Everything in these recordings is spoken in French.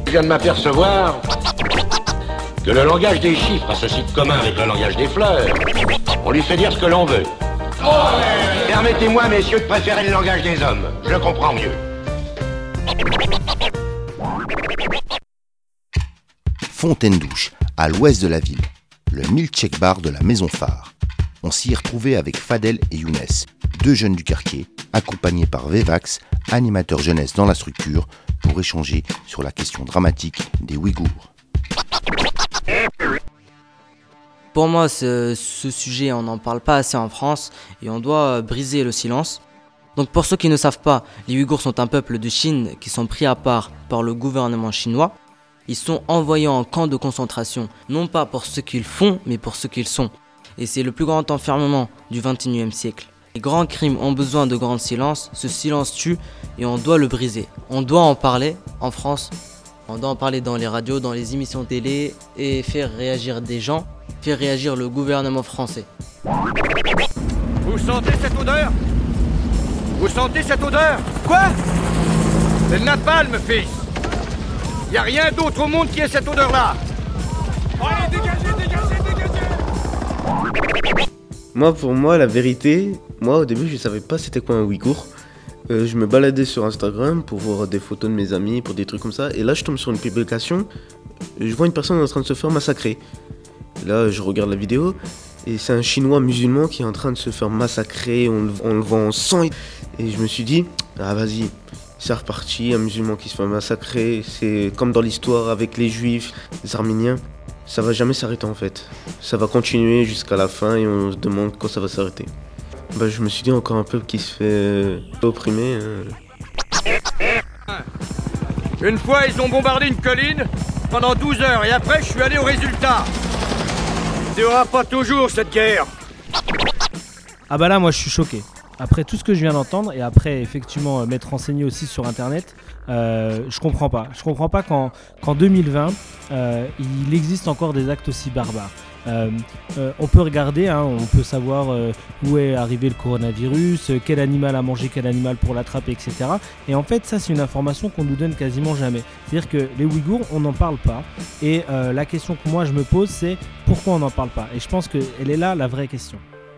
Je viens de m'apercevoir que le langage des chiffres a ceci de commun avec le langage des fleurs. On lui fait dire ce que l'on veut. Permettez-moi, messieurs, de préférer le langage des hommes. Je le comprends mieux. Fontaine-Douche, à l'ouest de la ville, le milkshake bar de la maison phare. On s'y est retrouvé avec Fadel et Younes, deux jeunes du quartier, accompagnés par Vevax, animateur jeunesse dans la structure, pour échanger sur la question dramatique des Ouïghours. Pour moi, ce sujet, on n'en parle pas assez en France et on doit briser le silence. Donc pour ceux qui ne savent pas, les Ouïghours sont un peuple de Chine qui sont pris à part par le gouvernement chinois. Ils sont envoyés en camp de concentration, non pas pour ce qu'ils font, mais pour ce qu'ils sont. Et c'est le plus grand enfermement du XXIe siècle. Les grands crimes ont besoin de grand silence, ce silence tue et on doit le briser. On doit en parler en France, on doit en parler dans les radios, dans les émissions télé et faire réagir des gens, faire réagir le gouvernement français. Vous sentez cette odeur? Vous sentez cette odeur? Quoi? C'est le napalm, fils! Y a rien d'autre au monde qui ait cette odeur-là! Allez, dégagez, dégagez, dégagez! Pour moi, la vérité, au début, je savais pas c'était quoi un Ouïghour. Je me baladais sur Instagram pour voir des photos de mes amis, pour des trucs comme ça. Et là, je tombe sur une publication. Je vois une personne en train de se faire massacrer. Là, je regarde la vidéo. Et c'est un Chinois musulman qui est en train de se faire massacrer. On le vend en sang. Et je me suis dit, ah vas-y, c'est reparti. Un musulman qui se fait massacrer. C'est comme dans l'histoire avec les Juifs, les Arméniens. Ça va jamais s'arrêter en fait. Ça va continuer jusqu'à la fin et on se demande quand ça va s'arrêter. Je me suis dit encore un peuple qui se fait opprimer. Une fois, ils ont bombardé une colline pendant 12 heures et après, je suis allé au résultat. Il n'y aura pas toujours cette guerre. Ah bah là, moi, je suis choqué. Après tout ce que je viens d'entendre et après, effectivement, m'être renseigné aussi sur Internet, je comprends pas. Je comprends pas qu'en 2020, il existe encore des actes aussi barbares. On peut regarder, on peut savoir où est arrivé le coronavirus, quel animal a mangé quel animal pour l'attraper, etc. Et en fait, ça, c'est une information qu'on nous donne quasiment jamais. C'est-à-dire que les Ouïghours, on n'en parle pas. Et la question que moi, je me pose, c'est pourquoi on n'en parle pas? Et je pense qu'elle est là, la vraie question.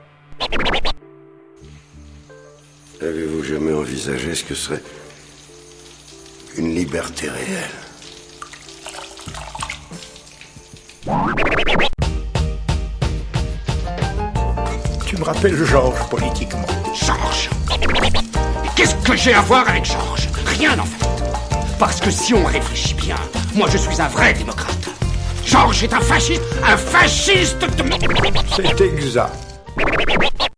Avez-vous jamais envisagé ce que serait une liberté réelle? Tu me rappelles Georges politiquement. Georges? Qu'est-ce que j'ai à voir avec Georges? Rien en fait. Parce que si on réfléchit bien, moi je suis un vrai démocrate. Georges est un fasciste de... C'est exact.